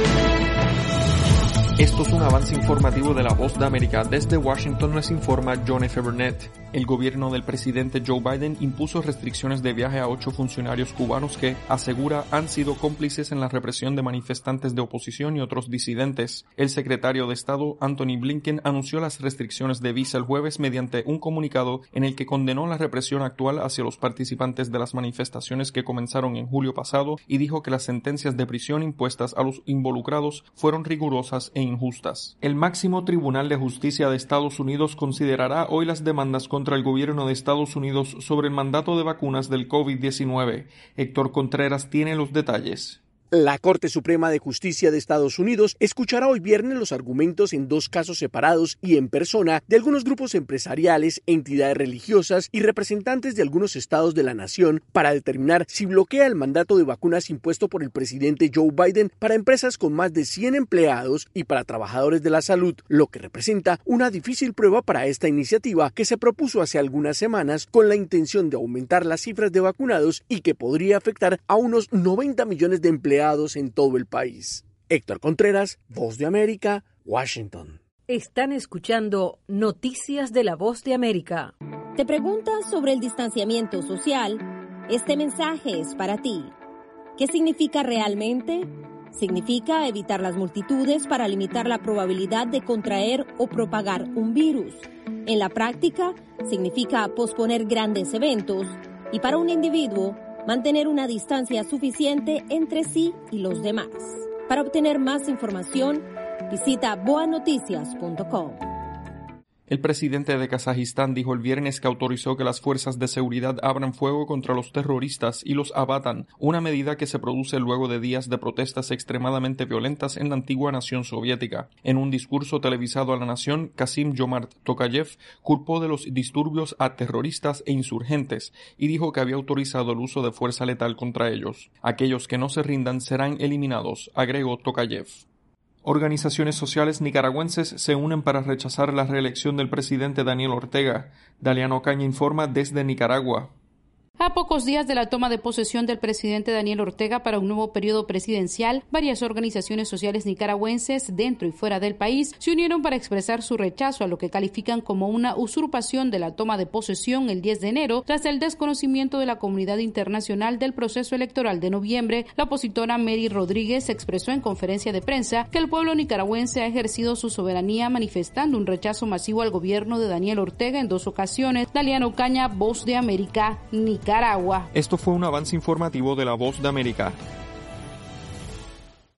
Esto es un avance informativo de La Voz de América. Desde Washington les informa John F. Burnett. El gobierno del presidente Joe Biden impuso restricciones de viaje a 8 funcionarios cubanos que, asegura, han sido cómplices en la represión de manifestantes de oposición y otros disidentes. El secretario de Estado, Anthony Blinken, anunció las restricciones de visa el jueves mediante un comunicado en el que condenó la represión actual hacia los participantes de las manifestaciones que comenzaron en julio pasado y dijo que las sentencias de prisión impuestas a los involucrados fueron rigurosas e injustas. El máximo Tribunal de Justicia de Estados Unidos considerará hoy las demandas contra el gobierno de Estados Unidos sobre el mandato de vacunas del COVID-19. Héctor Contreras tiene los detalles. La Corte Suprema de Justicia de Estados Unidos escuchará hoy viernes los argumentos en 2 casos separados y en persona de algunos grupos empresariales, entidades religiosas y representantes de algunos estados de la nación para determinar si bloquea el mandato de vacunas impuesto por el presidente Joe Biden para empresas con más de 100 empleados y para trabajadores de la salud, lo que representa una difícil prueba para esta iniciativa que se propuso hace algunas semanas con la intención de aumentar las cifras de vacunados y que podría afectar a unos 90 millones de empleados en todo el país. Héctor Contreras, Voz de América, Washington. Están escuchando Noticias de la Voz de América. ¿Te preguntas sobre el distanciamiento social? Este mensaje es para ti. ¿Qué significa realmente? Significa evitar las multitudes para limitar la probabilidad de contraer o propagar un virus. En la práctica, significa posponer grandes eventos y para un individuo, mantener una distancia suficiente entre sí y los demás. Para obtener más información, visita boanoticias.com. El presidente de Kazajistán dijo el viernes que autorizó que las fuerzas de seguridad abran fuego contra los terroristas y los abatan, una medida que se produce luego de días de protestas extremadamente violentas en la antigua nación soviética. En un discurso televisado a la nación, Kassym-Jomart Tokayev culpó de los disturbios a terroristas e insurgentes y dijo que había autorizado el uso de fuerza letal contra ellos. Aquellos que no se rindan serán eliminados, agregó Tokayev. Organizaciones sociales nicaragüenses se unen para rechazar la reelección del presidente Daniel Ortega. Daliano Ocaña informa desde Nicaragua. A pocos días de la toma de posesión del presidente Daniel Ortega para un nuevo periodo presidencial, varias organizaciones sociales nicaragüenses dentro y fuera del país se unieron para expresar su rechazo a lo que califican como una usurpación de la toma de posesión el 10 de enero tras el desconocimiento de la comunidad internacional del proceso electoral de noviembre. La opositora Mary Rodríguez expresó en conferencia de prensa que el pueblo nicaragüense ha ejercido su soberanía manifestando un rechazo masivo al gobierno de Daniel Ortega en 2 ocasiones. Daliano Ocaña, Voz de América, Nicaragua. Esto fue un avance informativo de La Voz de América.